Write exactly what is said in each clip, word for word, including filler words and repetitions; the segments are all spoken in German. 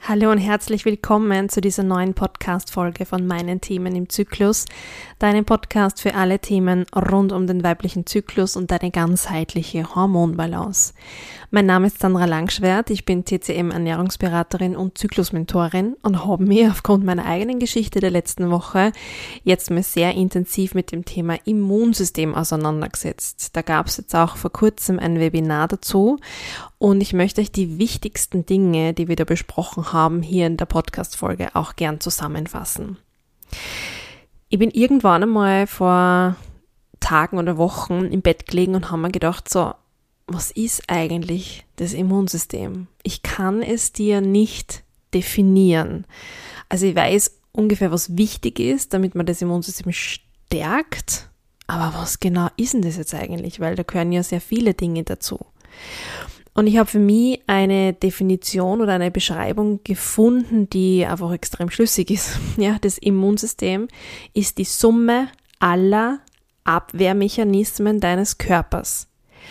Hallo und herzlich willkommen zu dieser neuen Podcast-Folge von meinen Themen im Zyklus, deinem Podcast für alle Themen rund um den weiblichen Zyklus und deine ganzheitliche Hormonbalance. Mein Name ist Sandra Langschwert, ich bin T C M-Ernährungsberaterin und Zyklusmentorin und habe mich aufgrund meiner eigenen Geschichte der letzten Woche jetzt mal sehr intensiv mit dem Thema Immunsystem auseinandergesetzt. Da gab es jetzt auch vor kurzem ein Webinar dazu und ich möchte euch die wichtigsten Dinge, die wir da besprochen haben, hier in der Podcast-Folge auch gern zusammenfassen. Ich bin irgendwann einmal vor Tagen oder Wochen im Bett gelegen und habe mir gedacht, so, was ist eigentlich das Immunsystem? Ich kann es dir nicht definieren. Also ich weiß ungefähr, was wichtig ist, damit man das Immunsystem stärkt, aber was genau ist denn das jetzt eigentlich? Weil da gehören ja sehr viele Dinge dazu. Und ich habe für mich eine Definition oder eine Beschreibung gefunden, die einfach extrem schlüssig ist. Ja, das Immunsystem ist die Summe aller Abwehrmechanismen deines Körpers.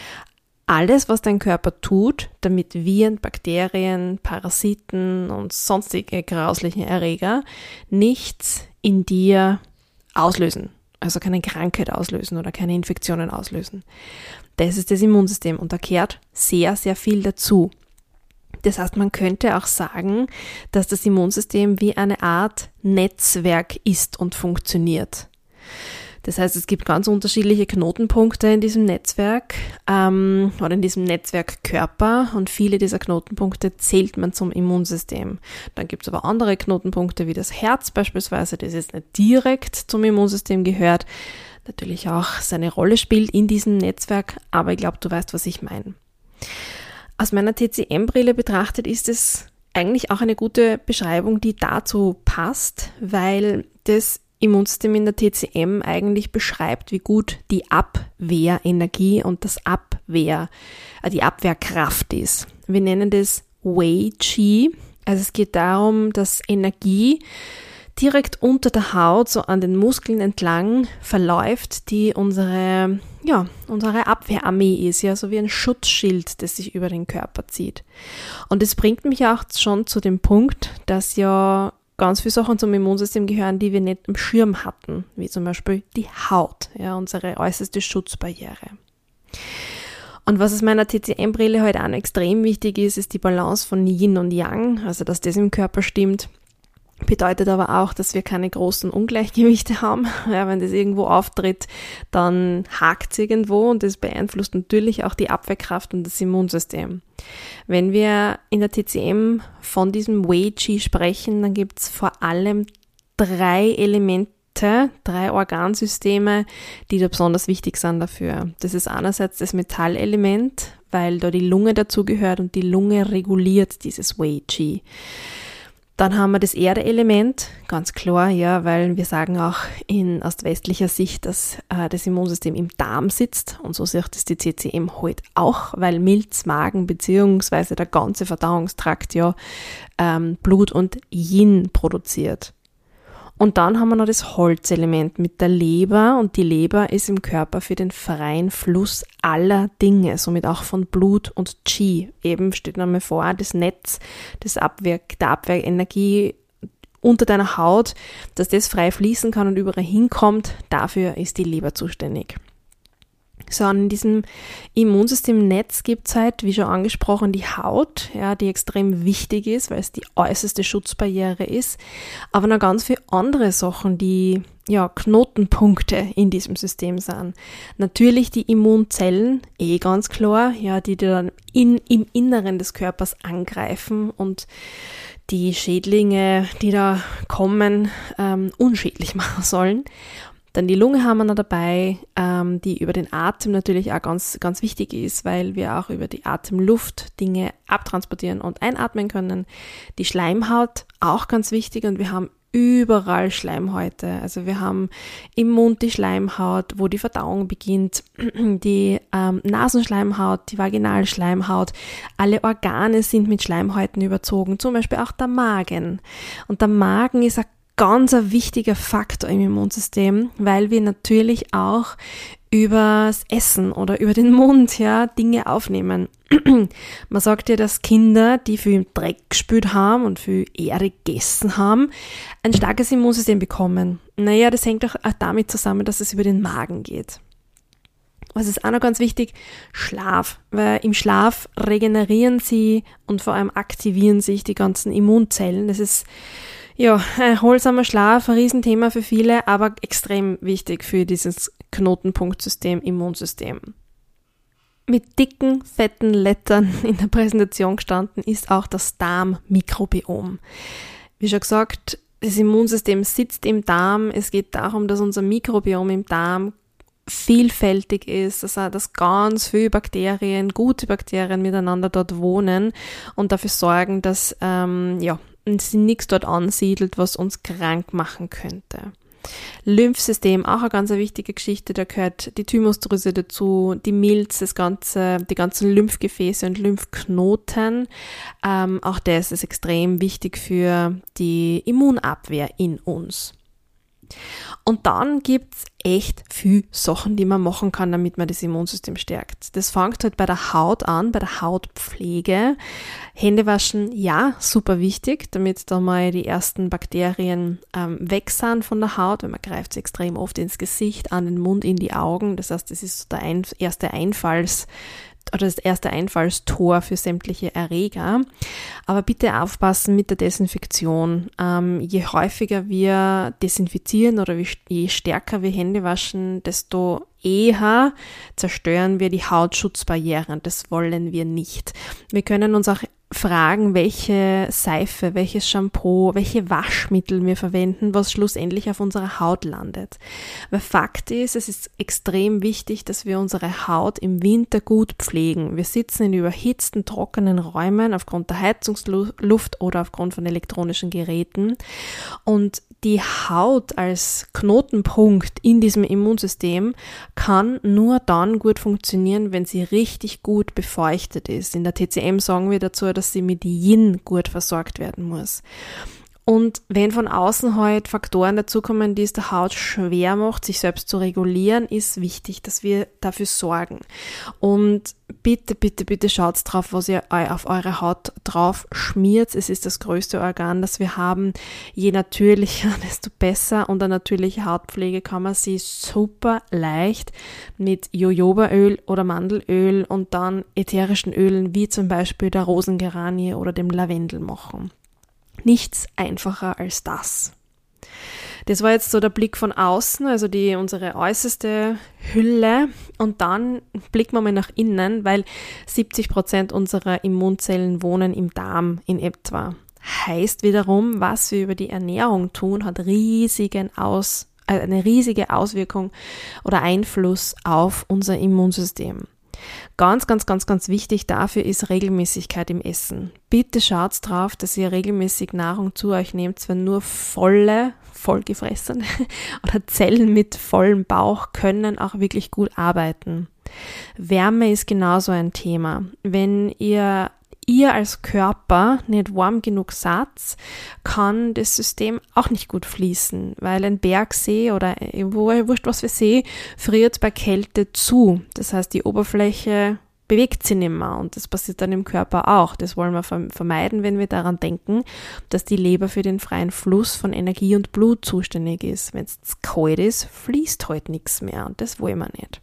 Alles, was dein Körper tut, damit Viren, Bakterien, Parasiten und sonstige grauslichen Erreger nichts in dir auslösen. Also keine Krankheit auslösen oder keine Infektionen auslösen. Das ist das Immunsystem und da gehört sehr, sehr viel dazu. Das heißt, man könnte auch sagen, dass das Immunsystem wie eine Art Netzwerk ist und funktioniert. Das heißt, es gibt ganz unterschiedliche Knotenpunkte in diesem Netzwerk ähm, oder in diesem Netzwerkkörper und viele dieser Knotenpunkte zählt man zum Immunsystem. Dann gibt es aber andere Knotenpunkte wie das Herz beispielsweise, das jetzt nicht direkt zum Immunsystem gehört, natürlich auch seine Rolle spielt in diesem Netzwerk, aber ich glaube, du weißt, was ich meine. Aus meiner T C M-Brille betrachtet ist es eigentlich auch eine gute Beschreibung, die dazu passt, weil das Immunsystem in der T C M eigentlich beschreibt, wie gut die Abwehrenergie und das Abwehr, äh, die Abwehrkraft ist. Wir nennen das Wei Qi. Also es geht darum, dass Energie direkt unter der Haut, so an den Muskeln entlang verläuft, die unsere, ja, unsere Abwehrarmee ist, ja, so wie ein Schutzschild, das sich über den Körper zieht. Und das bringt mich auch schon zu dem Punkt, dass ja ganz viele Sachen zum Immunsystem gehören, die wir nicht im Schirm hatten, wie zum Beispiel die Haut, ja, unsere äußerste Schutzbarriere. Und was aus meiner T C M-Brille heute auch noch extrem wichtig ist, ist die Balance von Yin und Yang, also dass das im Körper stimmt. Bedeutet aber auch, dass wir keine großen Ungleichgewichte haben. Ja, wenn das irgendwo auftritt, dann hakt es irgendwo und das beeinflusst natürlich auch die Abwehrkraft und das Immunsystem. Wenn wir in der T C M von diesem Wei Qi sprechen, dann gibt es vor allem drei Elemente, drei Organsysteme, die da besonders wichtig sind dafür. Das ist einerseits das Metallelement, weil da die Lunge dazugehört und die Lunge reguliert dieses Wei Qi. Dann haben wir das Erdeelement, ganz klar, ja, weil wir sagen auch in, aus westlicher Sicht, dass äh, das Immunsystem im Darm sitzt und so sieht das die T C M halt auch, weil Milz, Magen beziehungsweise der ganze Verdauungstrakt ja ähm, Blut und Yin produziert. Und dann haben wir noch das Holzelement mit der Leber und die Leber ist im Körper für den freien Fluss aller Dinge, somit auch von Blut und Qi. Eben steht nochmal vor, das Netz, das Abwehr, der Abwehrenergie unter deiner Haut, dass das frei fließen kann und überall hinkommt, dafür ist die Leber zuständig. So, und in diesem Immunsystemnetz gibt es halt, wie schon angesprochen, die Haut, ja, die extrem wichtig ist, weil es die äußerste Schutzbarriere ist, aber noch ganz viele andere Sachen, die ja Knotenpunkte in diesem System sind. Natürlich die Immunzellen, eh ganz klar, ja, die dann in, im Inneren des Körpers angreifen und die Schädlinge, die da kommen, ähm, unschädlich machen sollen. Dann die Lunge haben wir noch dabei, ähm, die über den Atem natürlich auch ganz, ganz wichtig ist, weil wir auch über die Atemluft Dinge abtransportieren und einatmen können. Die Schleimhaut auch ganz wichtig und wir haben überall Schleimhäute. Also wir haben im Mund die Schleimhaut, wo die Verdauung beginnt, die ähm, Nasenschleimhaut, die Vaginalschleimhaut. Alle Organe sind mit Schleimhäuten überzogen, zum Beispiel auch der Magen. Und der Magen ist ein ganz ein wichtiger Faktor im Immunsystem, weil wir natürlich auch übers Essen oder über den Mund, ja, Dinge aufnehmen. Man sagt ja, dass Kinder, die viel im Dreck gespült haben und viel Erde gegessen haben, ein starkes Immunsystem bekommen. Naja, das hängt auch damit zusammen, dass es über den Magen geht. Was ist auch noch ganz wichtig? Schlaf. Weil im Schlaf regenerieren sie und vor allem aktivieren sich die ganzen Immunzellen. Das ist ja ein erholsamer Schlaf, ein Riesenthema für viele, aber extrem wichtig für dieses Knotenpunktsystem, Immunsystem. Mit dicken, fetten Lettern in der Präsentation gestanden ist auch das Darmmikrobiom. Wie schon gesagt, das Immunsystem sitzt im Darm. Es geht darum, dass unser Mikrobiom im Darm vielfältig ist, also dass ganz viele Bakterien, gute Bakterien miteinander dort wohnen und dafür sorgen, dass ähm, ja, sich nichts dort ansiedelt, was uns krank machen könnte. Lymphsystem, auch eine ganz wichtige Geschichte, da gehört die Thymusdrüse dazu, die Milz, das ganze, die ganzen Lymphgefäße und Lymphknoten. Ähm, auch das ist extrem wichtig für die Immunabwehr in uns. Und dann gibt's echt viel Sachen, die man machen kann, damit man das Immunsystem stärkt. Das fängt halt bei der Haut an, bei der Hautpflege. Händewaschen, ja, super wichtig, damit da mal die ersten Bakterien ähm, weg sind von der Haut, weil man greift sie extrem oft ins Gesicht, an den Mund, in die Augen. Das heißt, das ist so der ein, erste Einfalls oder das erste Einfallstor für sämtliche Erreger. Aber bitte aufpassen mit der Desinfektion. Ähm, je häufiger wir desinfizieren oder je stärker wir Hände waschen, desto eher zerstören wir die Hautschutzbarrieren. Das wollen wir nicht. Wir können uns auch fragen, welche Seife, welches Shampoo, welche Waschmittel wir verwenden, was schlussendlich auf unserer Haut landet. Weil Fakt ist, es ist extrem wichtig, dass wir unsere Haut im Winter gut pflegen. Wir sitzen in überhitzten, trockenen Räumen aufgrund der Heizungsluft oder aufgrund von elektronischen Geräten und die Haut als Knotenpunkt in diesem Immunsystem kann nur dann gut funktionieren, wenn sie richtig gut befeuchtet ist. In der T C M sagen wir dazu, dass sie mit Yin gut versorgt werden muss. Und wenn von außen halt Faktoren dazukommen, die es der Haut schwer macht, sich selbst zu regulieren, ist wichtig, dass wir dafür sorgen. Und bitte, bitte, bitte schaut drauf, was ihr auf eure Haut drauf schmiert. Es ist das größte Organ, das wir haben. Je natürlicher, desto besser. Und eine natürliche Hautpflege kann man sie super leicht mit Jojobaöl oder Mandelöl und dann ätherischen Ölen, wie zum Beispiel der Rosengeranie oder dem Lavendel machen. Nichts einfacher als das. Das war jetzt so der Blick von außen, also die unsere äußerste Hülle. Und dann blicken wir mal nach innen, weil siebzig Prozent unserer Immunzellen wohnen im Darm in etwa. Heißt wiederum, was wir über die Ernährung tun, hat riesigen Aus, äh, eine riesige Auswirkung oder Einfluss auf unser Immunsystem. Ganz, ganz, ganz, ganz wichtig dafür ist Regelmäßigkeit im Essen. Bitte schaut drauf, dass ihr regelmäßig Nahrung zu euch nehmt, wenn nur volle, vollgefressene oder Zellen mit vollem Bauch können auch wirklich gut arbeiten. Wärme ist genauso ein Thema. Wenn ihr ihr als Körper nicht warm genug seid, kann das System auch nicht gut fließen, weil ein Bergsee oder wo, wurscht was für See friert bei Kälte zu. Das heißt, die Oberfläche bewegt sich nicht mehr und das passiert dann im Körper auch. Das wollen wir vermeiden, wenn wir daran denken, dass die Leber für den freien Fluss von Energie und Blut zuständig ist. Wenn es kalt ist, fließt halt nichts mehr und das wollen wir nicht.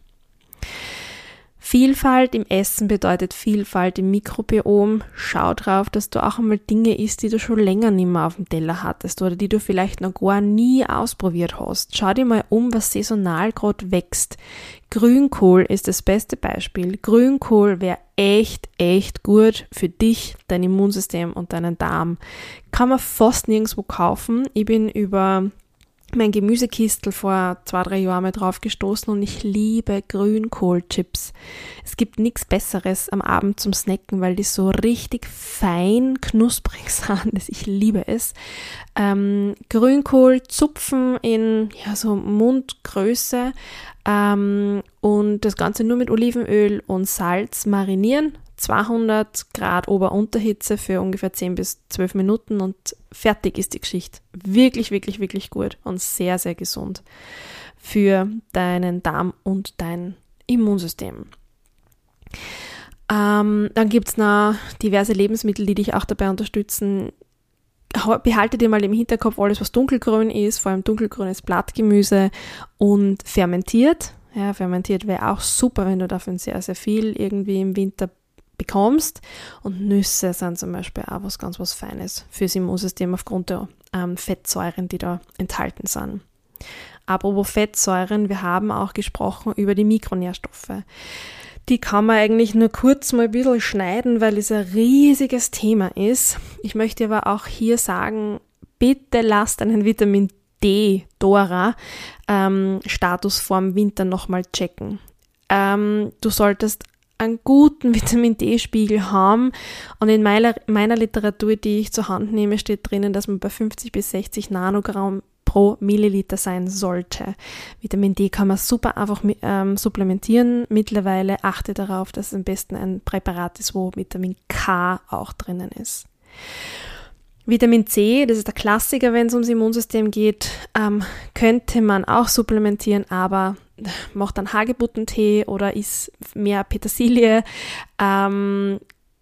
Vielfalt im Essen bedeutet Vielfalt im Mikrobiom. Schau drauf, dass du auch einmal Dinge isst, die du schon länger nicht mehr auf dem Teller hattest oder die du vielleicht noch gar nie ausprobiert hast. Schau dir mal um, was saisonal gerade wächst. Grünkohl ist das beste Beispiel. Grünkohl wäre echt, echt gut für dich, dein Immunsystem und deinen Darm. Kann man fast nirgendwo kaufen. Ich bin über mein Gemüsekistel vor zwei, drei Jahren mal drauf gestoßen und ich liebe Grünkohlchips. Es gibt nichts Besseres am Abend zum Snacken, weil die so richtig fein knusprig sind. Ich liebe es. Ähm, Grünkohl zupfen in ja so Mundgröße ähm, und das Ganze nur mit Olivenöl und Salz marinieren. zweihundert Grad Ober-Unterhitze für ungefähr zehn bis zwölf Minuten und fertig ist die Geschichte. Wirklich, wirklich, wirklich gut und sehr, sehr gesund. für deinen Darm und dein Immunsystem. Ähm, dann gibt es noch diverse Lebensmittel, die dich auch dabei unterstützen. Behalte dir mal im Hinterkopf alles, was dunkelgrün ist, vor allem dunkelgrünes Blattgemüse und fermentiert. Ja, fermentiert wäre auch super, wenn du davon sehr, sehr viel irgendwie im Winter bekommst. Und Nüsse sind zum Beispiel auch was ganz was Feines fürs Immunsystem aufgrund der ähm, Fettsäuren, die da enthalten sind. Apropos Fettsäuren, wir haben auch gesprochen über die Mikronährstoffe. Die kann man eigentlich nur kurz mal ein bisschen schneiden, weil es ein riesiges Thema ist. Ich möchte aber auch hier sagen, bitte lasst einen Vitamin D-Dora ähm, Status vorm Winter nochmal checken. Ähm, du solltest einen guten Vitamin D-Spiegel haben und in meiner, meiner Literatur, die ich zur Hand nehme, steht drinnen, dass man bei fünfzig bis sechzig Nanogramm pro Milliliter sein sollte. Vitamin D kann man super einfach ähm, supplementieren. Mittlerweile achte darauf, dass es am besten ein Präparat ist, wo Vitamin K auch drinnen ist. Vitamin C, das ist der Klassiker, wenn es ums Immunsystem geht, ähm, könnte man auch supplementieren, aber macht dann Hagebuttentee oder isst mehr Petersilie. Ähm,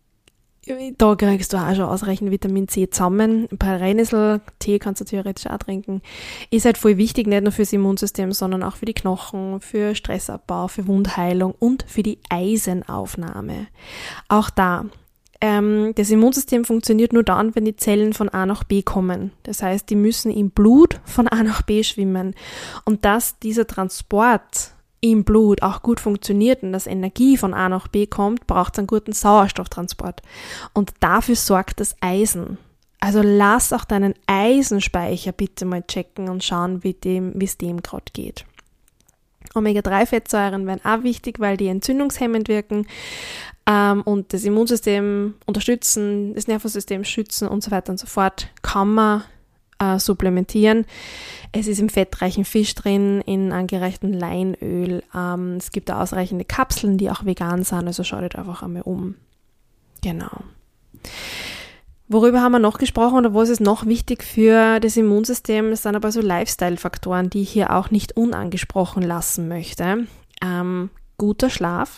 Da kriegst du auch schon ausreichend Vitamin C zusammen. Ein paar Brennnessel-Tee kannst du theoretisch auch trinken. Ist halt voll wichtig, nicht nur fürs Immunsystem, sondern auch für die Knochen, für Stressabbau, für Wundheilung und für die Eisenaufnahme. Auch da, ähm, das Immunsystem funktioniert nur dann, wenn die Zellen von A nach B kommen. Das heißt, die müssen im Blut von A nach B schwimmen. Und dass dieser Transport im Blut auch gut funktioniert und dass Energie von A nach B kommt, braucht es einen guten Sauerstofftransport. Und dafür sorgt das Eisen. Also lass auch deinen Eisenspeicher bitte mal checken und schauen, wie dem, wie es dem gerade geht. Omega drei Fettsäuren wären auch wichtig, weil die entzündungshemmend wirken ähm, und das Immunsystem unterstützen, das Nervensystem schützen und so weiter und so fort. Kann man äh, supplementieren. Es ist im fettreichen Fisch drin, in angereichtem Leinöl. Ähm, es gibt ausreichende Kapseln, die auch vegan sind, also schaut euch einfach einmal um. Genau. Worüber haben wir noch gesprochen oder was ist noch wichtig für das Immunsystem? Das sind aber so Lifestyle-Faktoren, die ich hier auch nicht unangesprochen lassen möchte. Ähm, guter Schlaf.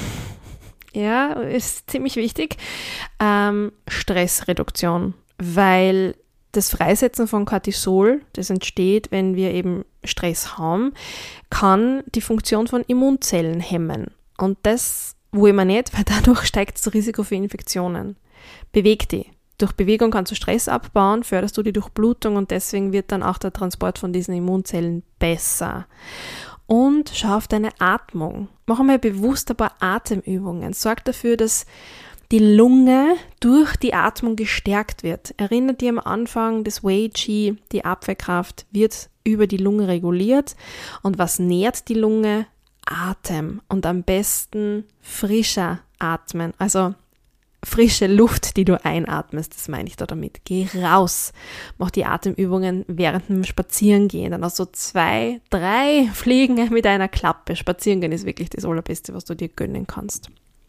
Ja, ist ziemlich wichtig. Ähm, Stressreduktion, weil das Freisetzen von Cortisol, das entsteht, wenn wir eben Stress haben, kann die Funktion von Immunzellen hemmen. Und das wollen wir nicht, weil dadurch steigt das Risiko für Infektionen. Beweg dich. Durch Bewegung kannst du Stress abbauen, förderst du die Durchblutung und deswegen wird dann auch der Transport von diesen Immunzellen besser. Und schau auf deine Atmung. Mach einmal bewusst ein paar Atemübungen. Sorg dafür, dass die Lunge durch die Atmung gestärkt wird. Erinnere dich am Anfang, das Wei Qi, die Abwehrkraft, wird über die Lunge reguliert. Und was nährt die Lunge? Atem. Und am besten frischer atmen. Also frische Luft, die du einatmest, das meine ich da damit. Geh raus. Mach die Atemübungen während dem Spazierengehen. Dann hast du zwei, drei Fliegen mit einer Klappe. Spazierengehen ist wirklich das Allerbeste, was du dir gönnen kannst.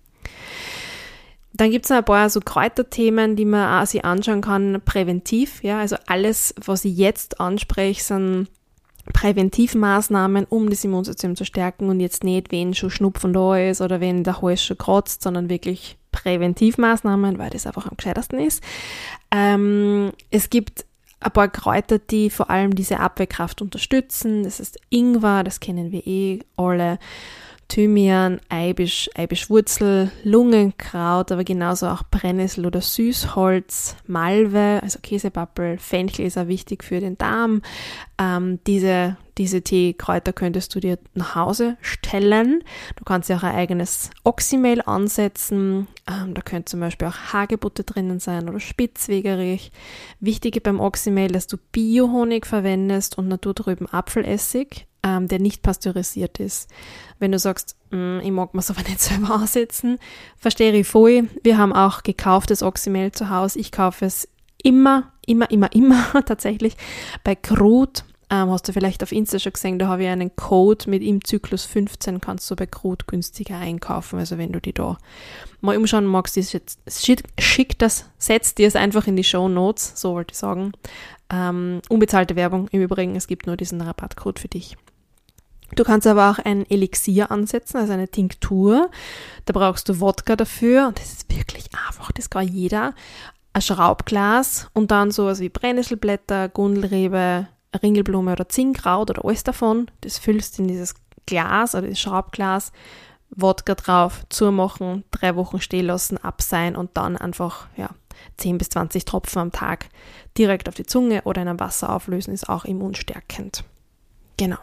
Dann gibt es noch ein paar so Kräuterthemen, die man auch sich anschauen kann, präventiv. Ja, also alles, was ich jetzt anspreche, sind Präventivmaßnahmen, um das Immunsystem zu stärken und jetzt nicht, wenn schon Schnupfen da ist oder wenn der Hals schon kratzt, sondern wirklich Präventivmaßnahmen, weil das einfach am gescheitersten ist. Ähm, es gibt ein paar Kräuter, die vor allem diese Abwehrkraft unterstützen. Das ist Ingwer, das kennen wir eh alle. Thymian, Eibisch, Eibischwurzel, Lungenkraut, aber genauso auch Brennnessel oder Süßholz, Malve, also Käsepappel, Fenchel ist auch wichtig für den Darm. Ähm, diese, diese Teekräuter könntest du dir nach Hause stellen. Du kannst ja auch ein eigenes Oxymehl ansetzen. Ähm, da könnte zum Beispiel auch Hagebutte drinnen sein oder Spitzwegerich. Wichtig beim Oxymehl, dass du Biohonig verwendest und naturtrüben Apfelessig, ähm, der nicht pasteurisiert ist. Wenn du sagst, ich mag mir es aber nicht selber ansetzen, verstehe ich voll. Wir haben auch gekauftes Oxymehl zu Hause. Ich kaufe es immer, immer, immer, immer tatsächlich bei Krut. Ähm, hast du vielleicht auf Insta schon gesehen, da habe ich einen Code mit im Zyklus fünfzehn, kannst du bei Krut günstiger einkaufen. Also wenn du die da mal umschauen magst, ist jetzt, schick, schick das, setz dir es einfach in die Shownotes, so wollte ich sagen. Ähm, unbezahlte Werbung im Übrigen, es gibt nur diesen Rabattcode für dich. Du kannst aber auch ein Elixier ansetzen, also eine Tinktur. Da brauchst du Wodka dafür und das ist wirklich einfach, das kann jeder. Ein Schraubglas und dann sowas wie Brennnesselblätter, Gundelrebe, Ringelblume oder Zinnkraut oder alles davon. Das füllst du in dieses Glas oder das Schraubglas, Wodka drauf, zumachen, drei Wochen stehen lassen, abseihen und dann einfach ja, zehn bis zwanzig Tropfen am Tag direkt auf die Zunge oder in einem Wasser auflösen, ist auch immunstärkend. Genau.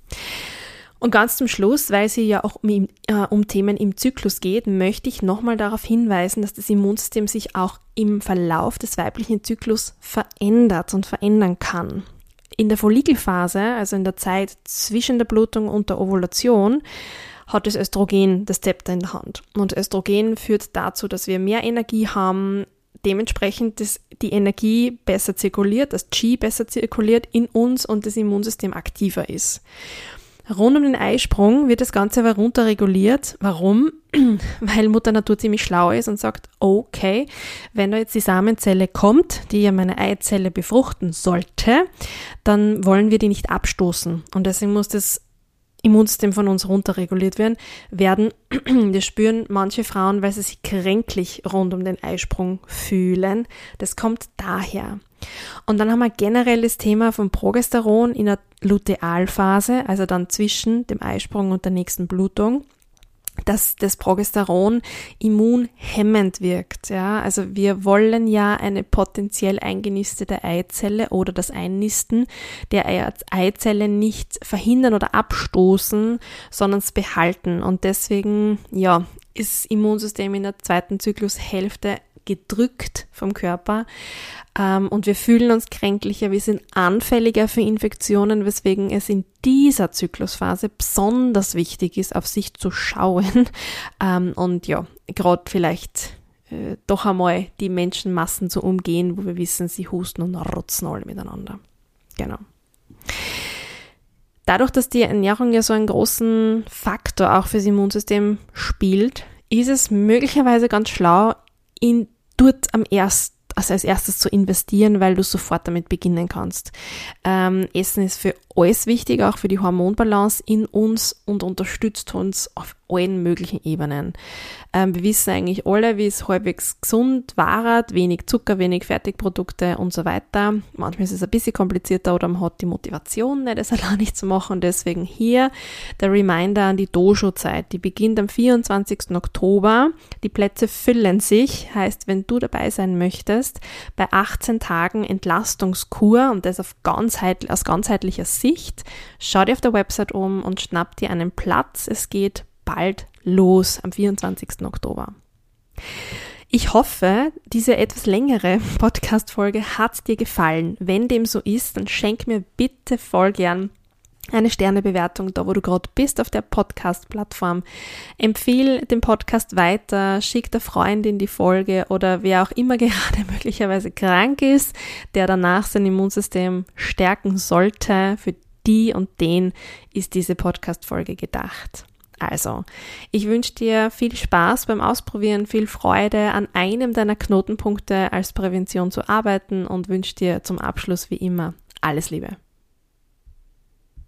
Und ganz zum Schluss, weil es ja auch um, äh, um Themen im Zyklus geht, möchte ich nochmal darauf hinweisen, dass das Immunsystem sich auch im Verlauf des weiblichen Zyklus verändert und verändern kann. In der Follikelphase, also in der Zeit zwischen der Blutung und der Ovulation, hat das Östrogen das Zepter in der Hand. Und Östrogen führt dazu, dass wir mehr Energie haben, dementsprechend dass die Energie besser zirkuliert, das Qi besser zirkuliert in uns und das Immunsystem aktiver ist. Rund um den Eisprung wird das Ganze aber runterreguliert. Warum? Weil Mutter Natur ziemlich schlau ist und sagt, okay, wenn da jetzt die Samenzelle kommt, die ja meine Eizelle befruchten sollte, dann wollen wir die nicht abstoßen. Und deswegen muss das Immunsystem von uns runterreguliert werden. werden. Das spüren manche Frauen, weil sie sich kränklich rund um den Eisprung fühlen. Das kommt daher. Und dann haben wir generell das Thema von Progesteron in der Lutealphase, also dann zwischen dem Eisprung und der nächsten Blutung, dass das Progesteron immunhemmend wirkt. Ja? Also wir wollen ja eine potenziell eingenistete Eizelle oder das Einnisten der Eizelle nicht verhindern oder abstoßen, sondern es behalten. Und deswegen ja, ist das Immunsystem in der zweiten Zyklushälfte gedrückt vom Körper ähm, und wir fühlen uns kränklicher, wir sind anfälliger für Infektionen, weswegen es in dieser Zyklusphase besonders wichtig ist, auf sich zu schauen ähm, und ja, gerade vielleicht äh, doch einmal die Menschenmassen zu umgehen, wo wir wissen, sie husten und rotzen alle miteinander. Genau. Dadurch, dass die Ernährung ja so einen großen Faktor auch fürs Immunsystem spielt, ist es möglicherweise ganz schlau, in dort am erst, also als erstes zu investieren, weil du sofort damit beginnen kannst. Ähm, Essen ist für alles wichtig, auch für die Hormonbalance in uns und unterstützt uns auf allen möglichen Ebenen. Ähm, wir wissen eigentlich alle, wie es halbwegs gesund war, wenig Zucker, wenig Fertigprodukte und so weiter. Manchmal ist es ein bisschen komplizierter oder man hat die Motivation, nicht, das allein nicht zu machen. Deswegen hier der Reminder an die Dojo-Zeit. Die beginnt am vierundzwanzigsten Oktober. Die Plätze füllen sich. Heißt, wenn du dabei sein möchtest, bei achtzehn Tagen Entlastungskur und das auf ganzheit, aus ganzheitlicher Sicht, schau dir auf der Website um und schnapp dir einen Platz. Es geht bald los am vierundzwanzigsten Oktober. Ich hoffe, diese etwas längere Podcast-Folge hat dir gefallen. Wenn dem so ist, dann schenk mir bitte voll gern eine Sternebewertung, da wo du gerade bist auf der Podcast-Plattform. Empfehle den Podcast weiter, schick der Freundin die Folge oder wer auch immer gerade möglicherweise krank ist, der danach sein Immunsystem stärken sollte. Für die und den ist diese Podcast-Folge gedacht. Also, ich wünsche dir viel Spaß beim Ausprobieren, viel Freude an einem deiner Knotenpunkte als Prävention zu arbeiten und wünsche dir zum Abschluss wie immer alles Liebe.